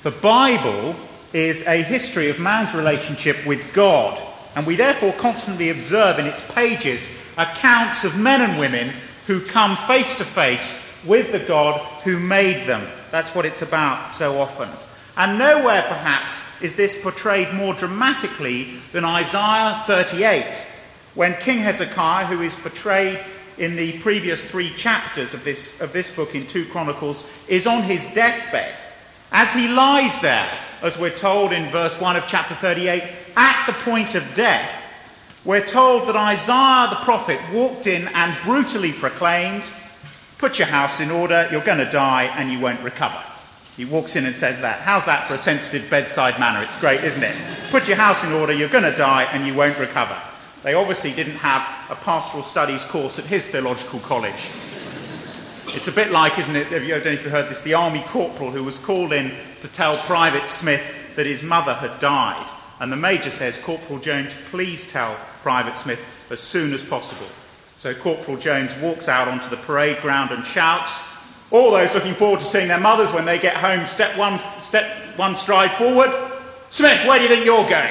The Bible is a history of man's relationship with God, and we therefore constantly observe in its pages accounts of men and women who come face to face with the God who made them. That's what it's about so often. And nowhere, perhaps, is this portrayed more dramatically than Isaiah 38, when King Hezekiah, who is portrayed in the previous 3 chapters of this book in 2 Chronicles, is on his deathbed. As he lies there, as we're told in verse 1 of chapter 38, at the point of death, we're told that Isaiah the prophet walked in and brutally proclaimed, "Put your house in order, you're going to die and you won't recover." He walks in and says that. How's that for a sensitive bedside manner? It's great, isn't it? Put your house in order, you're going to die and you won't recover. They obviously didn't have a pastoral studies course at his theological college. It's a bit like, isn't it, I don't know if you've heard this, the army corporal who was called in to tell Private Smith that his mother had died. And the major says, "Corporal Jones, please tell Private Smith as soon as possible." So Corporal Jones walks out onto the parade ground and shouts, "All those looking forward to seeing their mothers when they get home, step one stride forward. Smith, where do you think you're going?"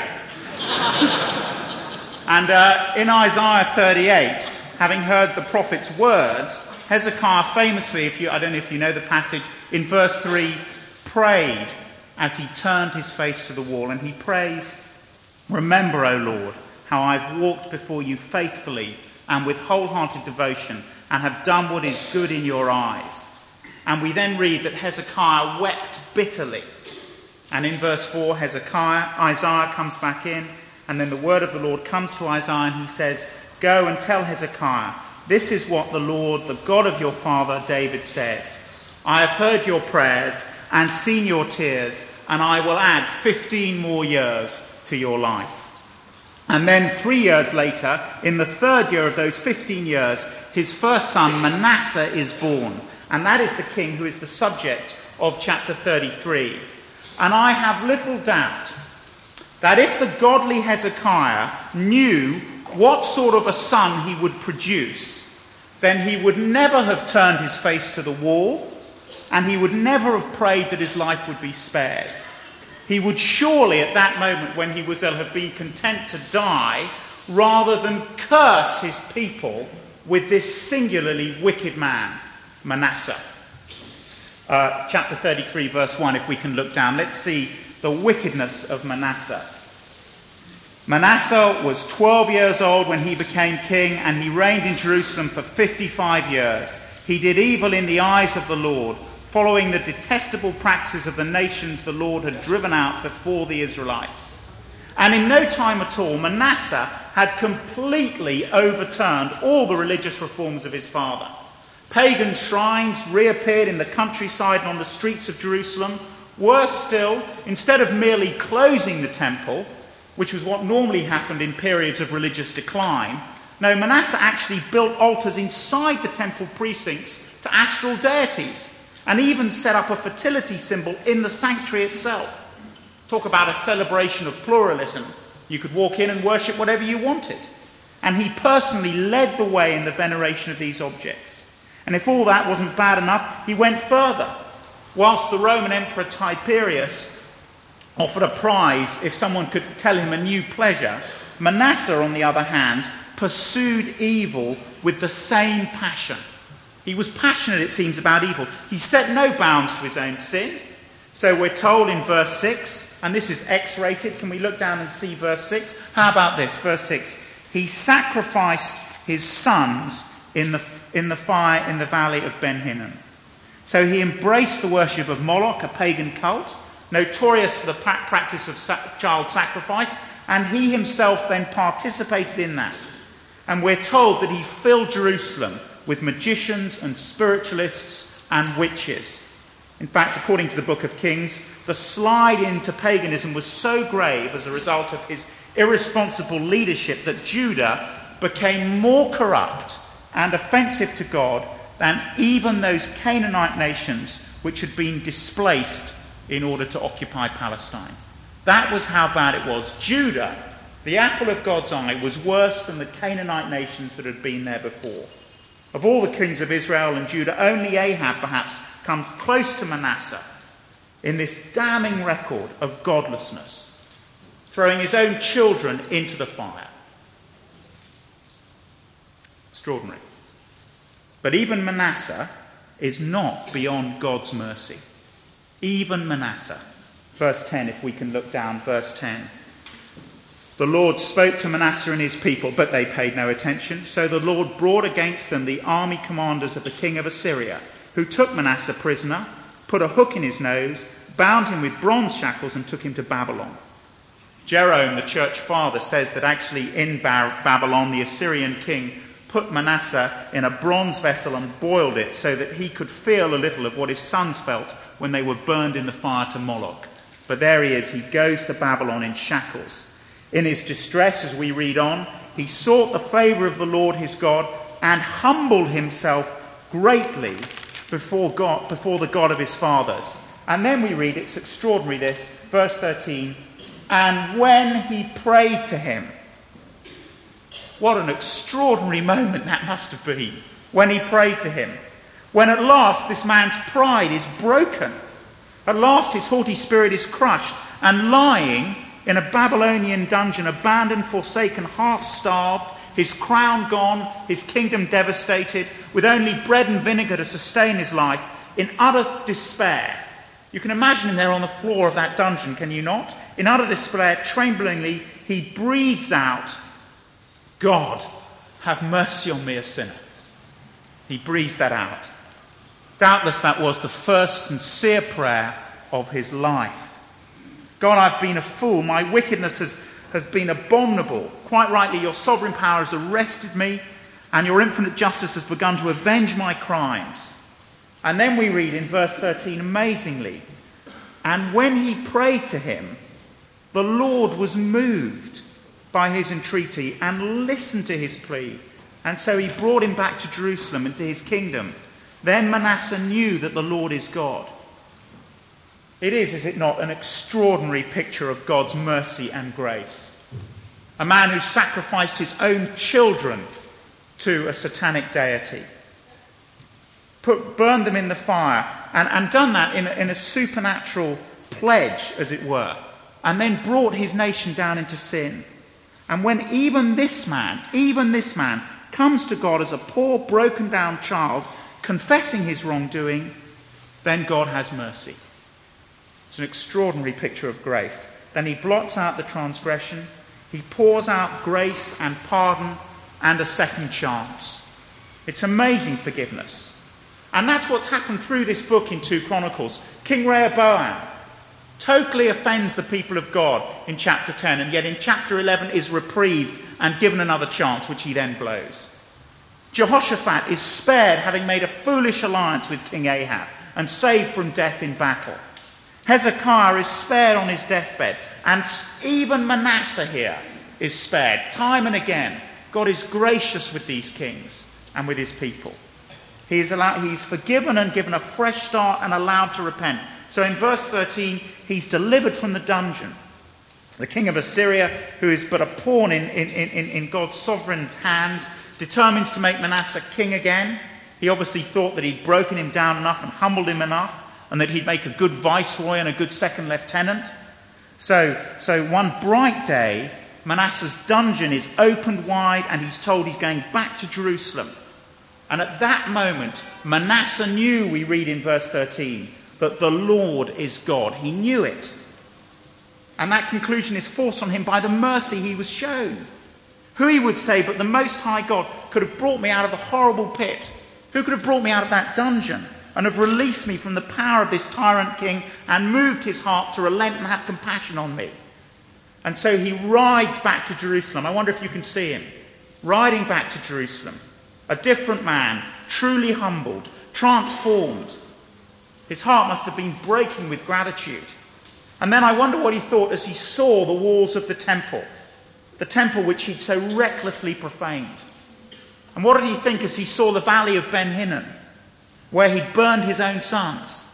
And in Isaiah 38, having heard the prophet's words, Hezekiah famously, I don't know if you know the passage, in verse 3, prayed as he turned his face to the wall. And he prays, "Remember, O Lord, how I've walked before you faithfully and with wholehearted devotion and have done what is good in your eyes." And we then read that Hezekiah wept bitterly. And in verse 4, Isaiah comes back in, and then the word of the Lord comes to Isaiah, and he says, "Go and tell Hezekiah, this is what the Lord, the God of your father David says. I have heard your prayers and seen your tears, and I will add 15 more years to your life." And then 3 years later, in the 3rd year of those 15 years, his first son Manasseh is born. And that is the king who is the subject of chapter 33. And I have little doubt that if the godly Hezekiah knew what sort of a son he would produce, then he would never have turned his face to the wall, and he would never have prayed that his life would be spared. He would surely at that moment when he was ill have been content to die rather than curse his people with this singularly wicked man, Manasseh. Chapter 33, verse 1, if we can look down, let's see the wickedness of Manasseh. Manasseh was 12 years old when he became king, and he reigned in Jerusalem for 55 years. He did evil in the eyes of the Lord, following the detestable practices of the nations the Lord had driven out before the Israelites. And in no time at all, Manasseh had completely overturned all the religious reforms of his father. Pagan shrines reappeared in the countryside and on the streets of Jerusalem. Worse still, instead of merely closing the temple, which was what normally happened in periods of religious decline, no, Manasseh actually built altars inside the temple precincts to astral deities, and even set up a fertility symbol in the sanctuary itself. Talk about a celebration of pluralism. You could walk in and worship whatever you wanted. And he personally led the way in the veneration of these objects. And if all that wasn't bad enough, he went further. Whilst the Roman Emperor Tiberius offered a prize if someone could tell him a new pleasure, Manasseh, on the other hand, pursued evil with the same passion. He was passionate, it seems, about evil. He set no bounds to his own sin. So we're told in verse 6, and this is X-rated. Can we look down and see verse 6? How about this? Verse 6. He sacrificed his sons in the fire in the valley of Ben Hinnom. So he embraced the worship of Moloch, a pagan cult, notorious for the practice of child sacrifice, and he himself then participated in that. And we're told that he filled Jerusalem with magicians and spiritualists and witches. In fact, according to the Book of Kings, the slide into paganism was so grave as a result of his irresponsible leadership that Judah became more corrupt and offensive to God than even those Canaanite nations which had been displaced in order to occupy Palestine. That was how bad it was. Judah, the apple of God's eye, was worse than the Canaanite nations that had been there before. Of all the kings of Israel and Judah, only Ahab perhaps comes close to Manasseh. in this damning record of godlessness, throwing his own children into the fire. Extraordinary. But even Manasseh is not beyond God's mercy. Even Manasseh. Verse 10, if we can look down, verse 10. The Lord spoke to Manasseh and his people, but they paid no attention. So the Lord brought against them the army commanders of the king of Assyria, who took Manasseh prisoner, put a hook in his nose, bound him with bronze shackles and took him to Babylon. Jerome, the church father, says that actually in Babylon, the Assyrian king put Manasseh in a bronze vessel and boiled it so that he could feel a little of what his sons felt when they were burned in the fire to Moloch. But there he is, he goes to Babylon in shackles. In his distress, as we read on, he sought the favour of the Lord his God and humbled himself greatly before the God of his fathers. And then we read, it's extraordinary this, verse 13, and when he prayed to him. What an extraordinary moment that must have been when he prayed to him. When at last this man's pride is broken. At last his haughty spirit is crushed, and lying in a Babylonian dungeon, abandoned, forsaken, half-starved, his crown gone, his kingdom devastated, with only bread and vinegar to sustain his life, in utter despair. You can imagine him there on the floor of that dungeon, can you not? In utter despair, tremblingly, he breathes out, God, have mercy on me, a sinner. He breathes that out. Doubtless that was the first sincere prayer of his life. God, I've been a fool. My wickedness has been abominable. Quite rightly, your sovereign power has arrested me, and your infinite justice has begun to avenge my crimes. And then we read in verse 13, amazingly, and when he prayed to him, the Lord was moved by his entreaty and listened to his plea. And so he brought him back to Jerusalem and to his kingdom. Then Manasseh knew that the Lord is God. It is it not, an extraordinary picture of God's mercy and grace? A man who sacrificed his own children to a satanic deity, burned them in the fire, and done that in a supernatural pledge, as it were, and then brought his nation down into sin. And when even this man comes to God as a poor, broken down child, confessing his wrongdoing, then God has mercy. It's an extraordinary picture of grace. Then he blots out the transgression. He pours out grace and pardon and a second chance. It's amazing forgiveness. And that's what's happened through this book in 2 Chronicles. King Rehoboam totally offends the people of God in chapter 10, and yet in chapter 11 is reprieved and given another chance, which he then blows. Jehoshaphat is spared, having made a foolish alliance with King Ahab and saved from death in battle. Hezekiah is spared on his deathbed, and even Manasseh here is spared. Time and again, God is gracious with these kings and with his people. He's forgiven and given a fresh start and allowed to repent. So in verse 13, he's delivered from the dungeon. The king of Assyria, who is but a pawn in God's sovereign's hand, determines to make Manasseh king again. He obviously thought that he'd broken him down enough and humbled him enough, and that he'd make a good viceroy and a good second lieutenant. So one bright day, Manasseh's dungeon is opened wide, and he's told he's going back to Jerusalem. And at that moment, Manasseh knew, we read in verse 13, that the Lord is God. He knew it. And that conclusion is forced on him by the mercy he was shown. Who, he would say, but the Most High God could have brought me out of the horrible pit? Who could have brought me out of that dungeon and have released me from the power of this tyrant king and moved his heart to relent and have compassion on me? And so he rides back to Jerusalem. I wonder if you can see him riding back to Jerusalem. A different man, truly humbled, transformed. His heart must have been breaking with gratitude. And then I wonder what he thought as he saw the walls of the temple which he'd so recklessly profaned. And what did he think as he saw the valley of Ben Hinnom, where he'd burned his own sons?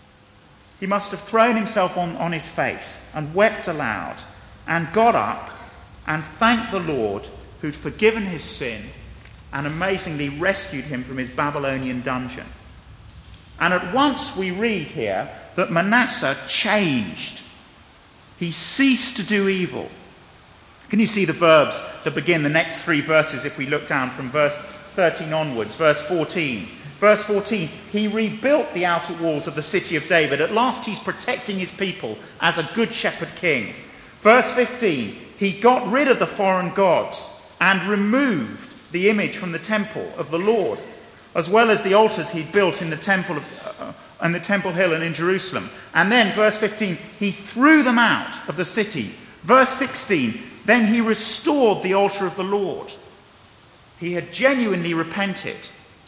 He must have thrown himself on his face and wept aloud and got up and thanked the Lord who'd forgiven his sin and amazingly rescued him from his Babylonian dungeon. And at once we read here that Manasseh changed. He ceased to do evil. Can you see the verbs that begin the next three verses if we look down from verse 13 onwards? Verse 14. Verse 14, he rebuilt the outer walls of the city of David. At last he's protecting his people as a good shepherd king. Verse 15, he got rid of the foreign gods and removed the image from the temple of the Lord, as well as the altars he'd built in the temple on the Temple Hill and in Jerusalem. And then, verse 15, he threw them out of the city. Verse 16, then he restored the altar of the Lord. He had genuinely repented.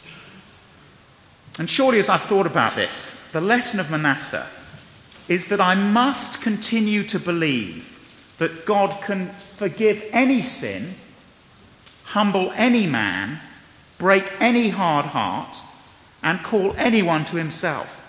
And surely, as I've thought about this, the lesson of Manasseh is that I must continue to believe that God can forgive any sin, humble any man, break any hard heart, and call anyone to himself.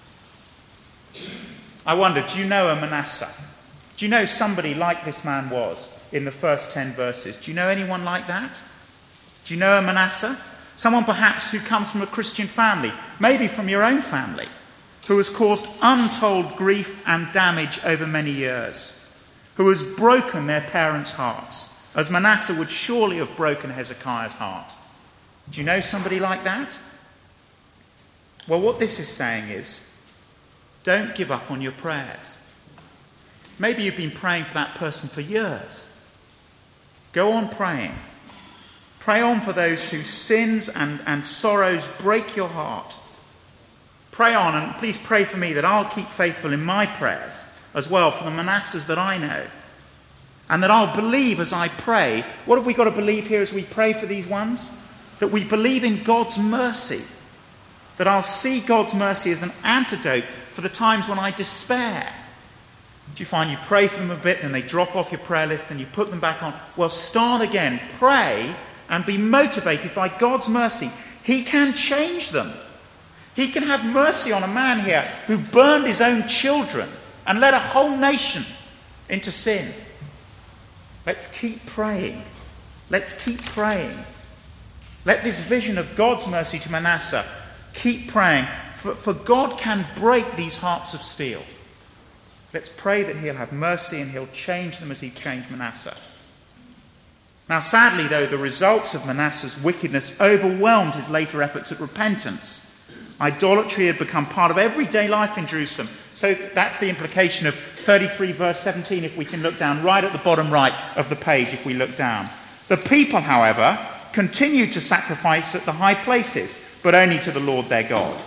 I wonder, do you know a Manasseh? Do you know somebody like this man was in the first 10 verses? Do you know anyone like that? Do you know a Manasseh? Someone perhaps who comes from a Christian family, maybe from your own family, who has caused untold grief and damage over many years, who has broken their parents' hearts, as Manasseh would surely have broken Hezekiah's heart. Do you know somebody like that? Well, what this is saying is, don't give up on your prayers. Maybe you've been praying for that person for years. Go on praying. Pray on for those whose sins and sorrows break your heart. Pray on, and please pray for me that I'll keep faithful in my prayers as well for the Manassehs that I know. And that I'll believe as I pray. What have we got to believe here as we pray for these ones? That we believe in God's mercy. That I'll see God's mercy as an antidote for the times when I despair. Do you find you pray for them a bit, then they drop off your prayer list, then you put them back on? Well, start again. Pray and be motivated by God's mercy. He can change them. He can have mercy on a man here who burned his own children and led a whole nation into sin. Let's keep praying. Let's keep praying. Let this vision of God's mercy to Manasseh keep praying, for God can break these hearts of steel. Let's pray that he'll have mercy and he'll change them as he changed Manasseh. Now, sadly, though, the results of Manasseh's wickedness overwhelmed his later efforts at repentance. Idolatry had become part of everyday life in Jerusalem. So that's the implication of 33 verse 17, if we can look down, right at the bottom right of the page, if we look down. The people, however, continued to sacrifice at the high places, but only to the Lord their God.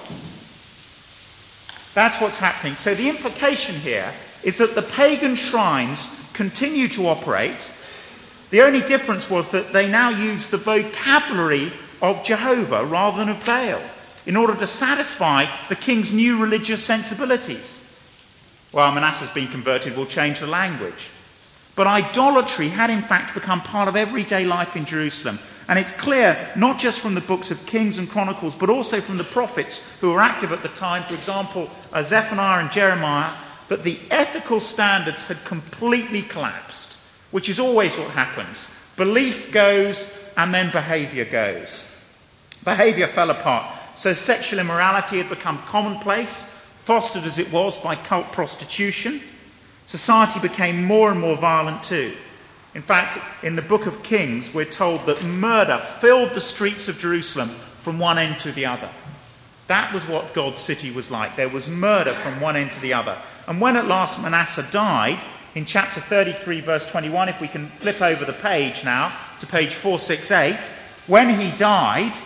That's what's happening. So the implication here is that the pagan shrines continue to operate. The only difference was that they now use the vocabulary of Jehovah rather than of Baal in order to satisfy the king's new religious sensibilities. Well, Manasseh's been converted, we'll change the language. But idolatry had in fact become part of everyday life in Jerusalem. And it's clear, not just from the books of Kings and Chronicles, but also from the prophets who were active at the time, for example, Zephaniah and Jeremiah, that the ethical standards had completely collapsed, which is always what happens. Belief goes, and then behaviour goes. Behaviour fell apart. So sexual immorality had become commonplace, fostered as it was by cult prostitution. Society became more and more violent too. In fact, in the book of Kings, we're told that murder filled the streets of Jerusalem from one end to the other. That was what God's city was like. There was murder from one end to the other. And when at last Manasseh died, in chapter 33, verse 21, if we can flip over the page now to page 468, when he died,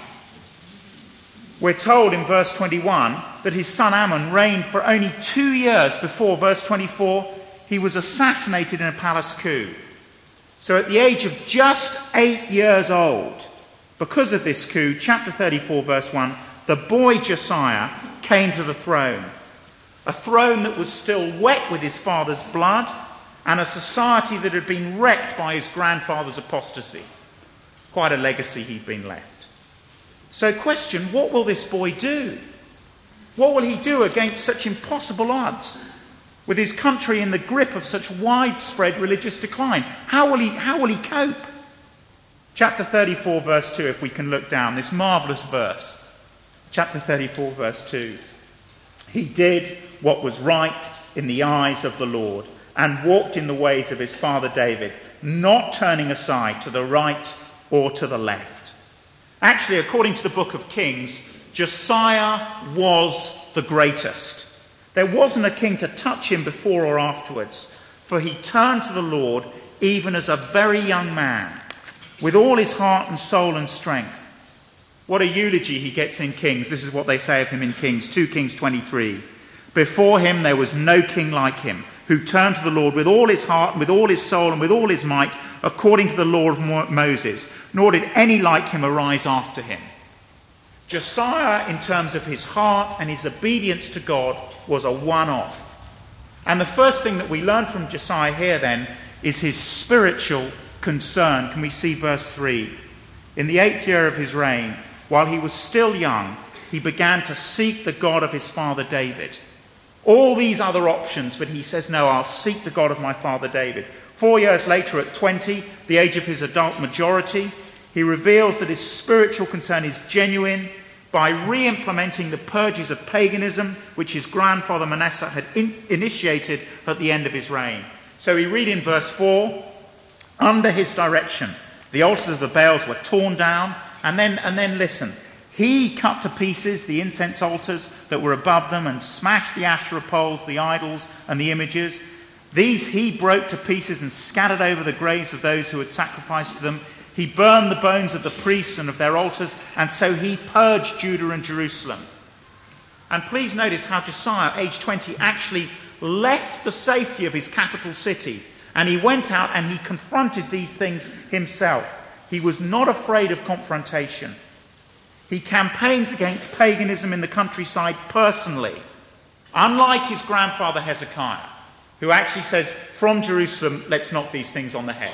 we're told in verse 21 that his son Ammon reigned for only 2 years before, verse 24, he was assassinated in a palace coup. So at the age of just 8 years old, because of this coup, chapter 34, verse 1, the boy Josiah came to the throne. A throne that was still wet with his father's blood, and a society that had been wrecked by his grandfather's apostasy. Quite a legacy he'd been left. So question, what will this boy do? What will he do against such impossible odds? With his country in the grip of such widespread religious decline, how will he cope? Chapter 34, verse 2, if we can look down, this marvellous verse. Chapter 34, verse 2. He did what was right in the eyes of the Lord and walked in the ways of his father David, not turning aside to the right or to the left. Actually, according to the book of Kings, Josiah was the greatest. There wasn't a king to touch him before or afterwards, for he turned to the Lord even as a very young man, with all his heart and soul and strength. What a eulogy he gets in Kings. This is what they say of him in Kings, 2 Kings 23. Before him there was no king like him, who turned to the Lord with all his heart and with all his soul and with all his might, according to the law of Moses, nor did any like him arise after him. Josiah, in terms of his heart and his obedience to God, was a one-off. And the first thing that we learn from Josiah here then is his spiritual concern. Can we see verse 3? In the 8th year of his reign, while he was still young, he began to seek the God of his father David. All these other options, but he says, no, I'll seek the God of my father David. 4 years later, at 20, the age of his adult majority, he reveals that his spiritual concern is genuine by re-implementing the purges of paganism which his grandfather Manasseh had initiated at the end of his reign. So we read in verse 4, under his direction, the altars of the Baals were torn down, and then listen. He cut to pieces the incense altars that were above them and smashed the Asherah poles, the idols, and the images. These he broke to pieces and scattered over the graves of those who had sacrificed to them. He burned the bones of the priests and of their altars, and so he purged Judah and Jerusalem. And please notice how Josiah, age 20, actually left the safety of his capital city, and he went out and he confronted these things himself. He was not afraid of confrontation. He campaigns against paganism in the countryside personally, unlike his grandfather Hezekiah, who actually says, from Jerusalem, let's knock these things on the head.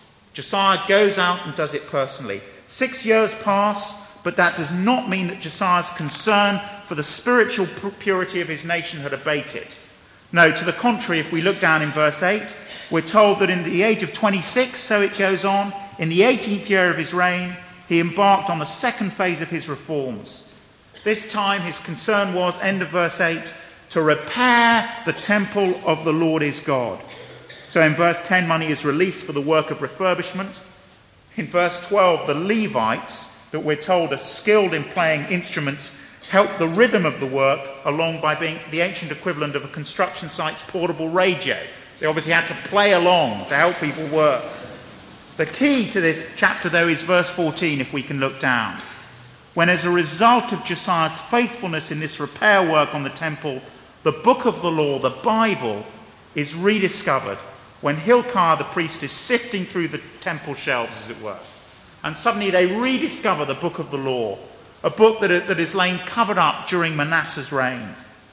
Josiah goes out and does it personally. 6 years pass, but that does not mean that Josiah's concern for the spiritual purity of his nation had abated. No, to the contrary, if we look down in verse 8, we're told that in the age of 26, so it goes on, in the 18th year of his reign, he embarked on the second phase of his reforms. This time his concern was, end of verse 8, to repair the temple of the Lord his God. So in verse 10, money is released for the work of refurbishment. In verse 12, the Levites, that we're told are skilled in playing instruments, help the rhythm of the work along by being the ancient equivalent of a construction site's portable radio. They obviously had to play along to help people work. The key to this chapter, though, is verse 14, if we can look down. When, as a result of Josiah's faithfulness in this repair work on the temple, the book of the law, the Bible, is rediscovered, when Hilkiah the priest is sifting through the temple shelves, as it were. And suddenly they rediscover the book of the law, a book that is lain covered up during Manasseh's reign.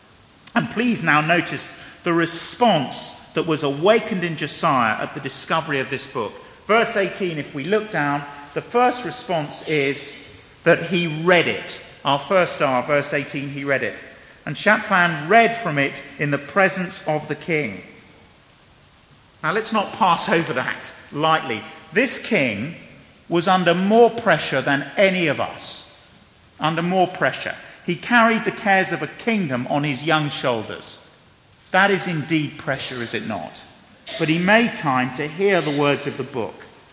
And please now notice the response that was awakened in Josiah at the discovery of this book. Verse 18, if we look down, the first response is that he read it. Our first R, verse 18, he read it. And Shaphan read from it in the presence of the king. Now let's not pass over that lightly. This king was under more pressure than any of us. Under more pressure. He carried the cares of a kingdom on his young shoulders. That is indeed pressure, is it not? But he made time to hear the words of the book.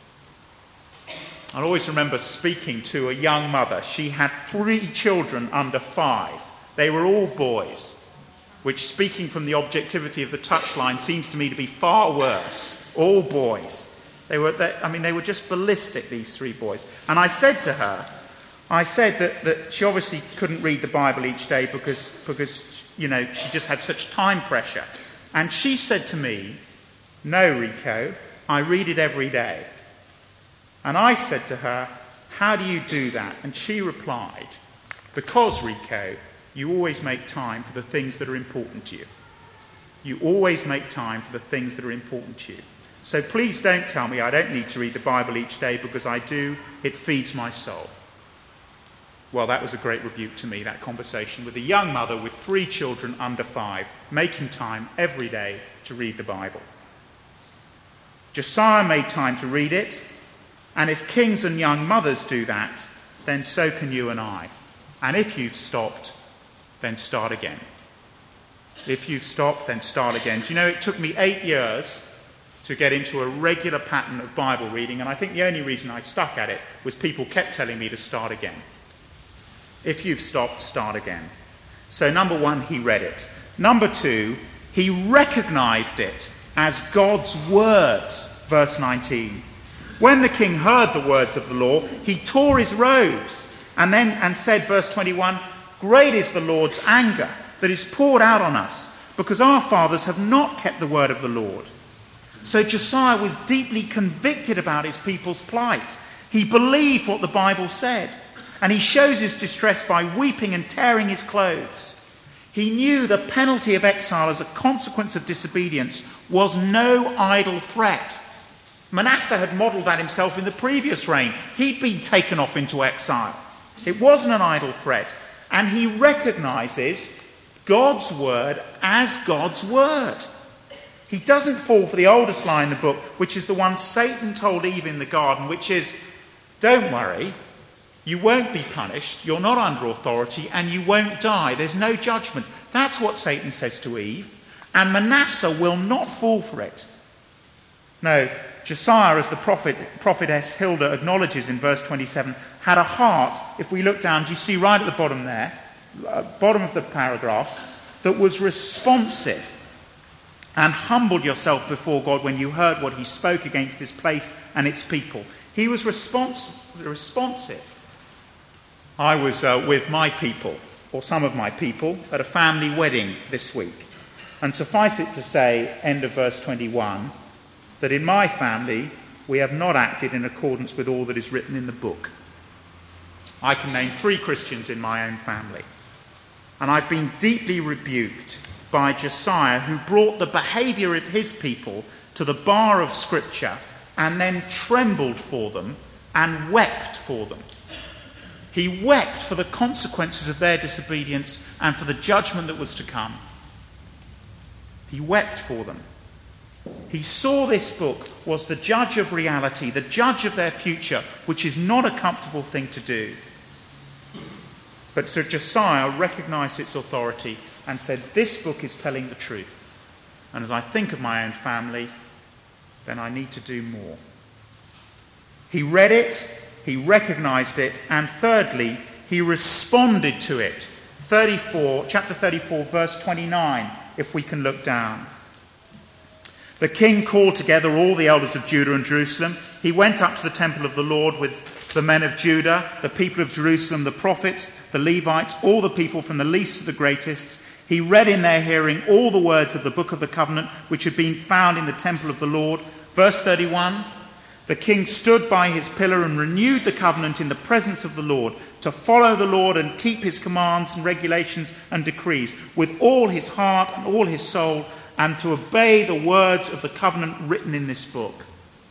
I always remember speaking to a young mother. She had 3 children under 5. They were all boys, which, speaking from the objectivity of the touchline, seems to me to be far worse. All boys. They were just ballistic, these 3 boys. And I said to her, that she obviously couldn't read the Bible each day because she just had such time pressure. And she said to me, no, Rico, I read it every day. And I said to her, how do you do that? And she replied, because, Rico, you always make time for the things that are important to you. You always make time for the things that are important to you. So please don't tell me I don't need to read the Bible each day, because I do. It feeds my soul. Well, that was a great rebuke to me, that conversation with a young mother with 3 children under 5, making time every day to read the Bible. Josiah made time to read it, and if kings and young mothers do that, then so can you and I. And if you've stopped, then start again. If you've stopped, then start again. Do you know, it took me 8 years to get into a regular pattern of Bible reading, and I think the only reason I stuck at it was people kept telling me to start again. If you've stopped, start again. So number one, he read it. Number two, he recognized it as God's words. Verse 19. When the king heard the words of the law, he tore his robes and said, verse 21, "Great is the Lord's anger that is poured out on us, because our fathers have not kept the word of the Lord." So Josiah was deeply convicted about his people's plight. He believed what the Bible said, and he shows his distress by weeping and tearing his clothes. He knew the penalty of exile as a consequence of disobedience was no idle threat. Manasseh had modelled that himself in the previous reign. He'd been taken off into exile. It wasn't an idle threat. And he recognises God's word as God's word. He doesn't fall for the oldest lie in the book, which is the one Satan told Eve in the garden, which is, don't worry, you won't be punished, you're not under authority, and you won't die. There's no judgment. That's what Satan says to Eve. And Manasseh will not fall for it. No, Josiah, as the prophetess Hilda acknowledges in verse 27, had a heart, if we look down, do you see right at the bottom there, bottom of the paragraph, that was responsive and humbled yourself before God when you heard what he spoke against this place and its people. He was responsive. I was with my people, or some of my people, at a family wedding this week. And suffice it to say, end of verse 21, that in my family we have not acted in accordance with all that is written in the book. I can name 3 Christians in my own family. And I've been deeply rebuked by Josiah, who brought the behaviour of his people to the bar of Scripture and then trembled for them and wept for them. He wept for the consequences of their disobedience and for the judgment that was to come. He wept for them. He saw this book was the judge of reality, the judge of their future, which is not a comfortable thing to do. But Sir Josiah recognised its authority and said, this book is telling the truth. And as I think of my own family, then I need to do more. He read it, he recognised it, and thirdly, he responded to it. Chapter 34, verse 29, if we can look down. The king called together all the elders of Judah and Jerusalem. He went up to the temple of the Lord with the men of Judah, the people of Jerusalem, the prophets, the Levites, all the people from the least to the greatest. He read in their hearing all the words of the book of the covenant, which had been found in the temple of the Lord. Verse 31, the king stood by his pillar and renewed the covenant in the presence of the Lord, to follow the Lord and keep his commands and regulations and decrees with all his heart and all his soul, and to obey the words of the covenant written in this book.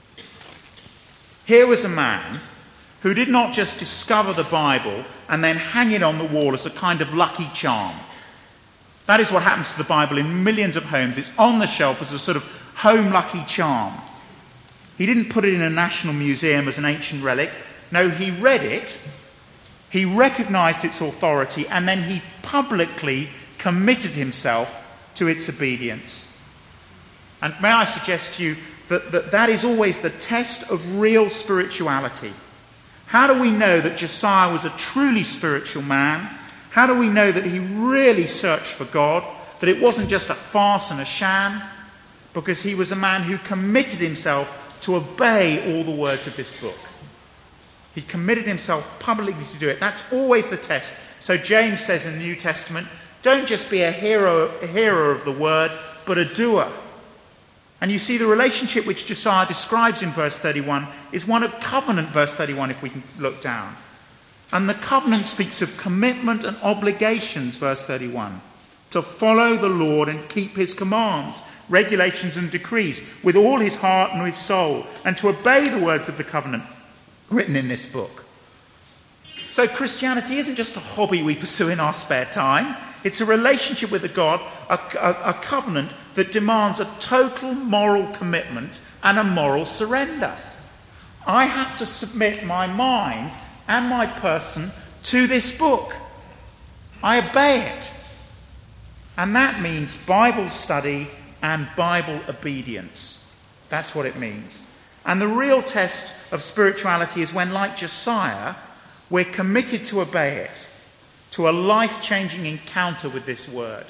Here was a man who did not just discover the Bible and then hang it on the wall as a kind of lucky charm. That is what happens to the Bible in millions of homes. It's on the shelf as a sort of home lucky charm. He didn't put it in a national museum as an ancient relic. No, he read it, he recognised its authority, and then he publicly committed himself to its obedience. And may I suggest to you that is always the test of real spirituality. How do we know that Josiah was a truly spiritual man? How do we know that he really searched for God, that it wasn't just a farce and a sham? Because he was a man who committed himself to obey all the words of this book. He committed himself publicly to do it. That's always the test. So James says in the New Testament, don't just be a hearer of the word, but a doer. And you see the relationship which Josiah describes in verse 31 is one of covenant, verse 31, if we can look down. And the covenant speaks of commitment and obligations, verse 31, to follow the Lord and keep his commands, regulations and decrees with all his heart and his soul, and to obey the words of the covenant written in this book. So Christianity isn't just a hobby we pursue in our spare time. It's a relationship with a God, a covenant that demands a total moral commitment and a moral surrender. I have to submit my mind and my person to this book. I obey it. And that means Bible study and Bible obedience. That's what it means. And the real test of spirituality is when, like Josiah, we're committed to obey it, to a life-changing encounter with this word.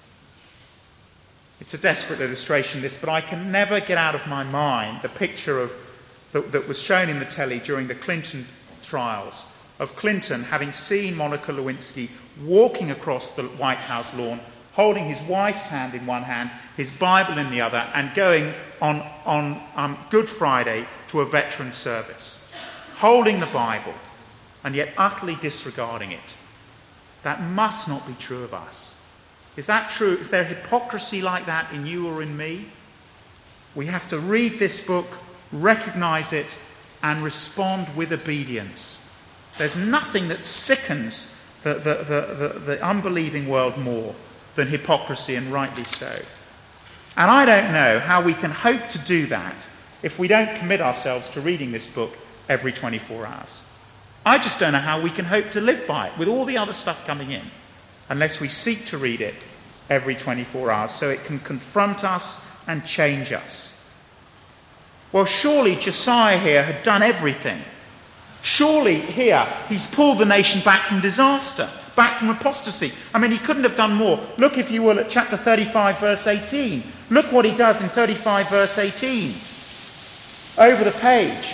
It's a desperate illustration, this, but I can never get out of my mind the picture that was shown in the telly during the Clinton trials, of Clinton having seen Monica Lewinsky walking across the White House lawn, holding his wife's hand in one hand, his Bible in the other, and going on Good Friday to a veteran service, holding the Bible, and yet utterly disregarding it. That must not be true of us. Is that true? Is there hypocrisy like that in you or in me? We have to read this book, recognize it, and respond with obedience. There's nothing that sickens the unbelieving world more than hypocrisy, and rightly so. And I don't know how we can hope to do that if we don't commit ourselves to reading this book every 24 hours. I just don't know how we can hope to live by it with all the other stuff coming in, unless we seek to read it every 24 hours so it can confront us and change us. Well, surely Josiah here had done everything. Surely here he's pulled the nation back from disaster, back from apostasy. I mean, he couldn't have done more. Look, if you will, at chapter 35, verse 18. Look what he does in 35, verse 18. Over the page.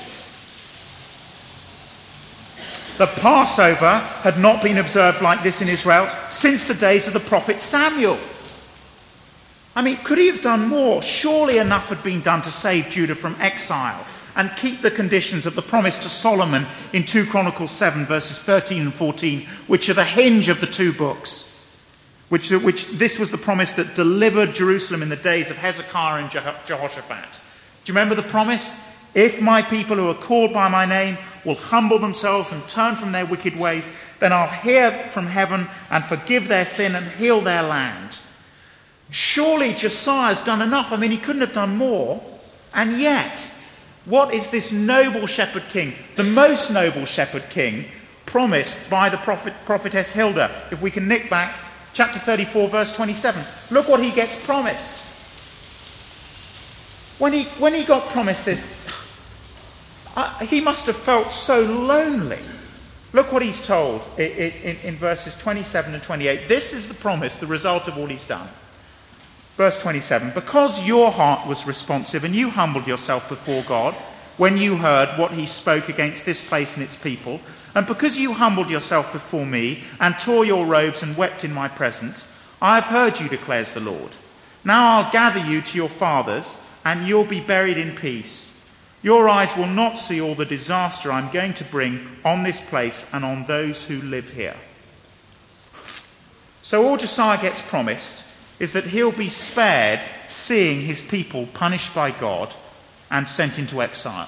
The Passover had not been observed like this in Israel since the days of the prophet Samuel. I mean, could he have done more? Surely enough had been done to save Judah from exile and keep the conditions of the promise to Solomon in 2 Chronicles 7, verses 13 and 14, which are the hinge of the two books. Which this was the promise that delivered Jerusalem in the days of Hezekiah and Jehoshaphat. Do you remember the promise? If my people who are called by my name will humble themselves and turn from their wicked ways, then I'll hear from heaven and forgive their sin and heal their land. Surely Josiah's done enough. I mean, he couldn't have done more. And yet, what is this noble shepherd king, the most noble shepherd king, promised by the prophetess Hilda? If we can nick back, chapter 34, verse 27. Look what he gets promised. When he got promised this, he must have felt so lonely. Look what he's told in verses 27 and 28. This is the promise, the result of all he's done. Verse 27, because your heart was responsive and you humbled yourself before God when you heard what he spoke against this place and its people, and because you humbled yourself before me and tore your robes and wept in my presence, I have heard you, declares the Lord. Now I'll gather you to your fathers, and you'll be buried in peace. Your eyes will not see all the disaster I'm going to bring on this place and on those who live here. So all Josiah gets promised is that he'll be spared seeing his people punished by God and sent into exile.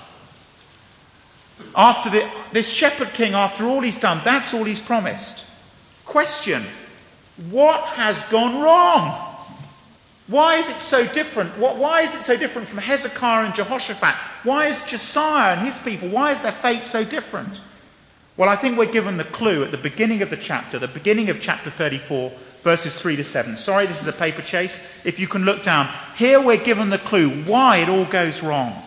After this shepherd king, after all he's done, that's all he's promised. Question, what has gone wrong? Why is it so different? Why is it so different from Hezekiah and Jehoshaphat? Why is Josiah and his people, why is their fate so different? Well, I think we're given the clue at the beginning of the chapter, the beginning of chapter 34, verses 3 to 7. Sorry, this is a paper chase. If you can look down. Here we're given the clue why it all goes wrong.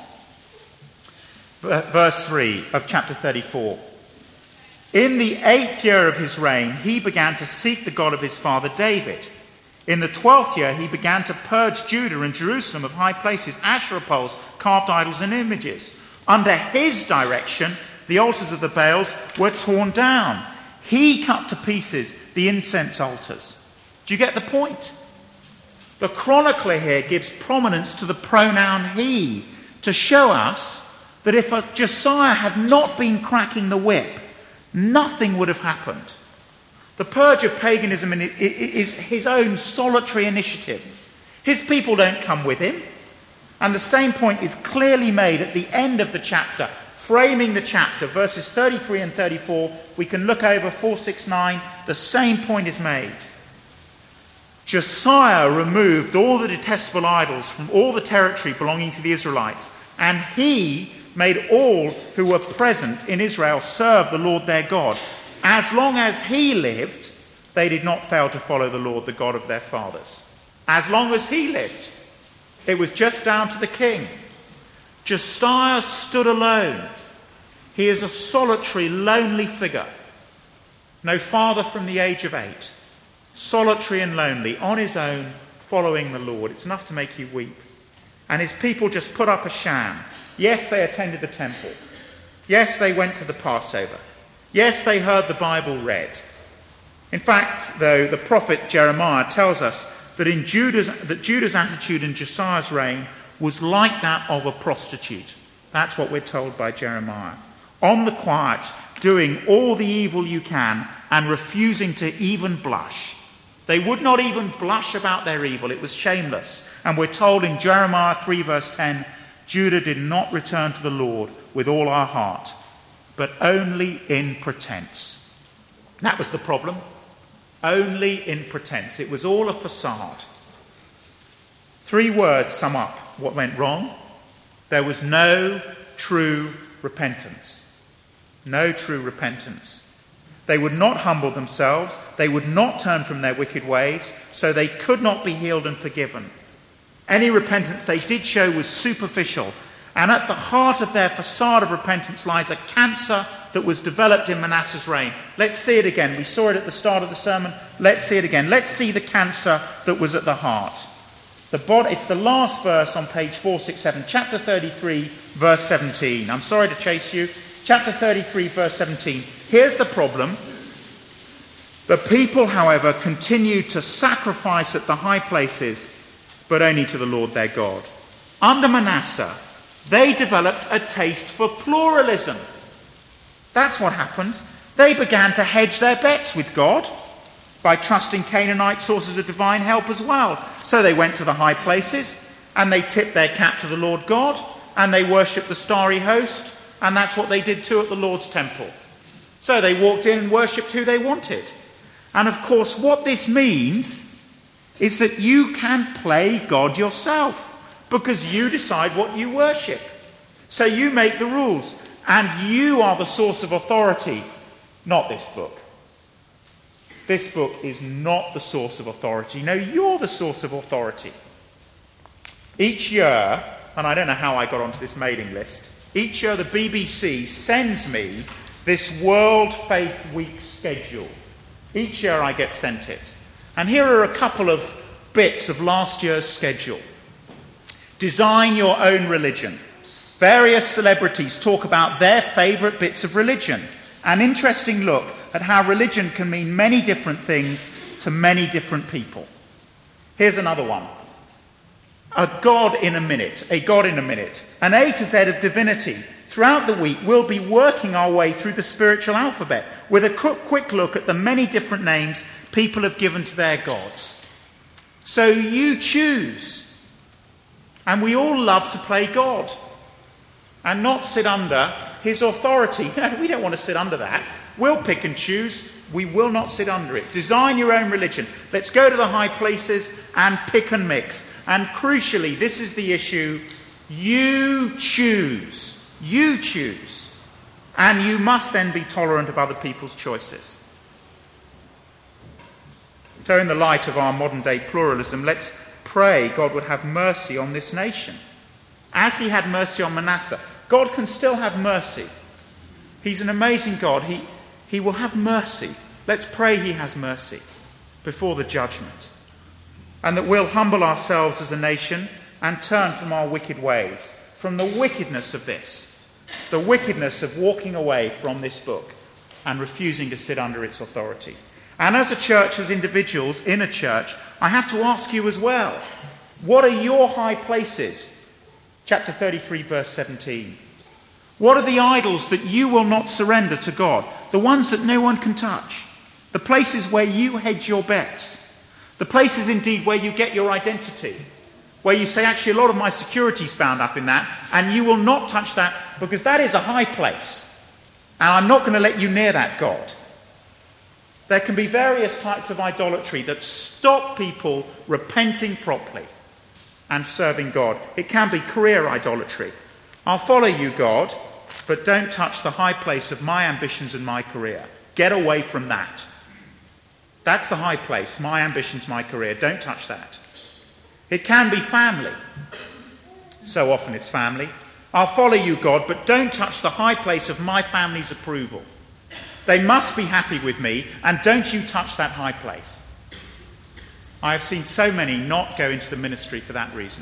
Verse 3 of chapter 34. In the 8th year of his reign, he began to seek the God of his father David. In the 12th year, he began to purge Judah and Jerusalem of high places, Asherah poles, carved idols and images. Under his direction, the altars of the Baals were torn down. He cut to pieces the incense altars. Do you get the point? The chronicler here gives prominence to the pronoun he to show us that if Josiah had not been cracking the whip, nothing would have happened. The purge of paganism is his own solitary initiative. His people don't come with him. And the same point is clearly made at the end of the chapter, framing the chapter, verses 33 and 34. We can look over 469. The same point is made. Josiah removed all the detestable idols from all the territory belonging to the Israelites, and he made all who were present in Israel serve the Lord their God. As long as he lived, they did not fail to follow the Lord, the God of their fathers. As long as he lived, it was just down to the king. Josiah stood alone. He is a solitary, lonely figure. No farther from the age of 8. Solitary and lonely, on his own, following the Lord. It's enough to make you weep. And his people just put up a sham. Yes, they attended the temple. Yes, they went to the Passover. Yes, they heard the Bible read. In fact, though, the prophet Jeremiah tells us that Judah's attitude in Josiah's reign was like that of a prostitute. That's what we're told by Jeremiah. On the quiet, doing all the evil you can and refusing to even blush. They would not even blush about their evil. It was shameless. And we're told in Jeremiah 3 verse 10, Judah did not return to the Lord with all our heart, but only in pretense. That was the problem. Only in pretense. It was all a facade. 3 words sum up what went wrong. There was no true repentance. No true repentance. They would not humble themselves. They would not turn from their wicked ways, so they could not be healed and forgiven. Any repentance they did show was superficial, and at the heart of their facade of repentance lies a cancer that was developed in Manasseh's reign. Let's see it again. We saw it at the start of the sermon. Let's see it again. Let's see the cancer that was at the heart. It's the last verse on page 467, chapter 33, verse 17. I'm sorry to chase you. Chapter 33, verse 17. Here's the problem. The people, however, continued to sacrifice at the high places, but only to the Lord their God. Under Manasseh, they developed a taste for pluralism. That's what happened. They began to hedge their bets with God by trusting Canaanite sources of divine help as well. So they went to the high places and they tipped their cap to the Lord God and they worshipped the starry host, and that's what they did too at the Lord's temple. So they walked in and worshipped who they wanted. And of course what this means is that you can play God yourself because you decide what you worship. So you make the rules and you are the source of authority, not this book. This book is not the source of authority. No, you're the source of authority. Each year, and I don't know how I got onto this mailing list, each year the BBC sends me this World Faith Week schedule. Each year I get sent it. And here are a couple of bits of last year's schedule. Design your own religion. Various celebrities talk about their favourite bits of religion. An interesting look at how religion can mean many different things to many different people. Here's another one. A God in a minute. An A to Z of divinity. Throughout the week, we'll be working our way through the spiritual alphabet with a quick look at the many different names people have given to their gods. So you choose. And we all love to play God and not sit under his authority. No, we don't want to sit under that. We'll pick and choose. We will not sit under it. Design your own religion. Let's go to the high places and pick and mix. And crucially, this is the issue. You choose. You choose. And you must then be tolerant of other people's choices. So in the light of our modern day pluralism, let's pray God would have mercy on this nation. As he had mercy on Manasseh, God can still have mercy. He's an amazing God. He will have mercy. Let's pray he has mercy before the judgment. And that we'll humble ourselves as a nation and turn from our wicked ways, from the wickedness of this, the wickedness of walking away from this book and refusing to sit under its authority. And as a church, as individuals in a church, I have to ask you as well, what are your high places? Chapter 33, verse 17. What are the idols that you will not surrender to God? The ones that no one can touch. The places where you hedge your bets. The places indeed where you get your identity. Where you say, actually, a lot of my security's bound up in that, and you will not touch that because that is a high place. And I'm not going to let you near that God. There can be various types of idolatry that stop people repenting properly and serving God. It can be career idolatry. I'll follow you, God, but don't touch the high place of my ambitions and my career. Get away from that. That's the high place. My ambitions, my career. Don't touch that. It can be family. So often it's family. I'll follow you, God, but don't touch the high place of my family's approval. They must be happy with me, and don't you touch that high place. I have seen so many not go into the ministry for that reason.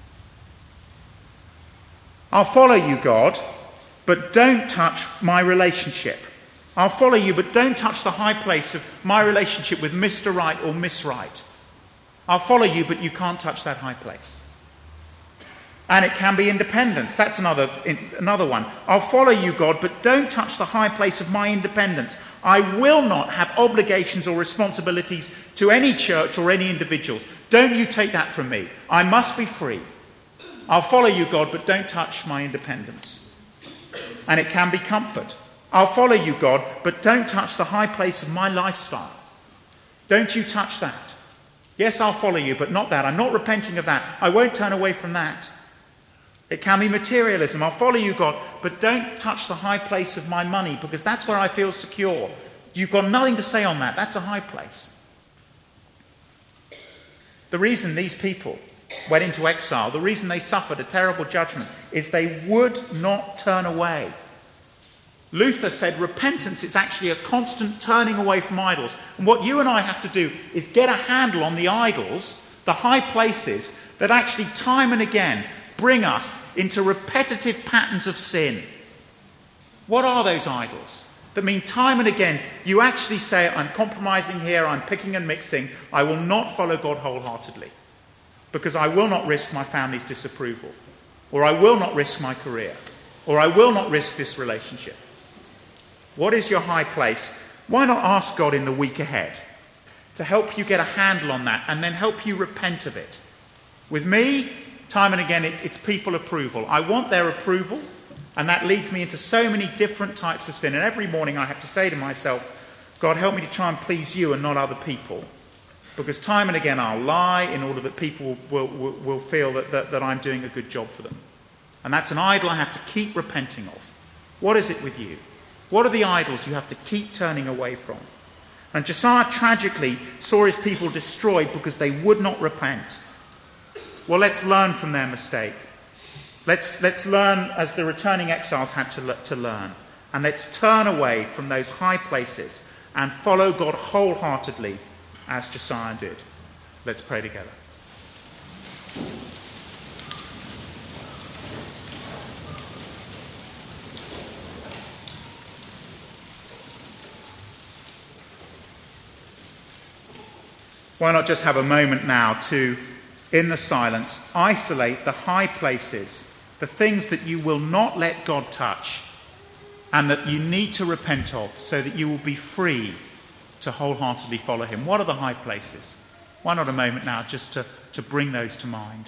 I'll follow you, God, but don't touch my relationship. I'll follow you, but don't touch the high place of my relationship with Mr. Right or Miss Right. I'll follow you, but you can't touch that high place. And it can be independence. That's another one. I'll follow you, God, but don't touch the high place of my independence. I will not have obligations or responsibilities to any church or any individuals. Don't you take that from me. I must be free. I'll follow you, God, but don't touch my independence. And it can be comfort. I'll follow you, God, but don't touch the high place of my lifestyle. Don't you touch that. Yes, I'll follow you, but not that. I'm not repenting of that. I won't turn away from that. It can be materialism. I'll follow you, God, but don't touch the high place of my money, because that's where I feel secure. You've got nothing to say on that. That's a high place. The reason these people went into exile, the reason they suffered a terrible judgment, is they would not turn away. Luther said repentance is actually a constant turning away from idols. And what you and I have to do is get a handle on the idols, the high places, that actually time and again bring us into repetitive patterns of sin. What are those idols? That mean time and again you actually say, I'm compromising here, I'm picking and mixing, I will not follow God wholeheartedly, because I will not risk my family's disapproval, or I will not risk my career, or I will not risk this relationship. What is your high place? Why not ask God in the week ahead to help you get a handle on that and then help you repent of it? With me, time and again, it's people approval. I want their approval, and that leads me into so many different types of sin. And every morning I have to say to myself, God, help me to try and please you and not other people. Because time and again I'll lie in order that people will feel that I'm doing a good job for them. And that's an idol I have to keep repenting of. What is it with you? What are the idols you have to keep turning away from? And Josiah tragically saw his people destroyed because they would not repent. Well, let's learn from their mistake. Let's learn as the returning exiles had to learn. And let's turn away from those high places and follow God wholeheartedly as Josiah did. Let's pray together. Why not just have a moment now to, in the silence, isolate the high places, the things that you will not let God touch and that you need to repent of so that you will be free to wholeheartedly follow him. What are the high places? Why not a moment now just to bring those to mind?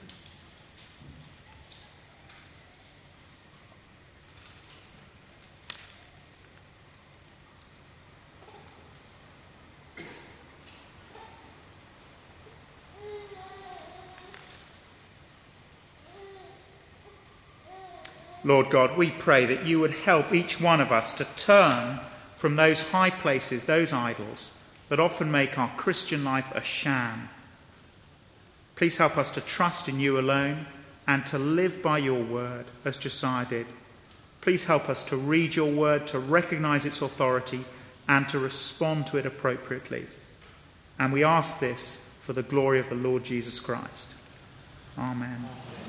Lord God, we pray that you would help each one of us to turn from those high places, those idols, that often make our Christian life a sham. Please help us to trust in you alone and to live by your word, as Josiah did. Please help us to read your word, to recognize its authority, and to respond to it appropriately. And we ask this for the glory of the Lord Jesus Christ. Amen.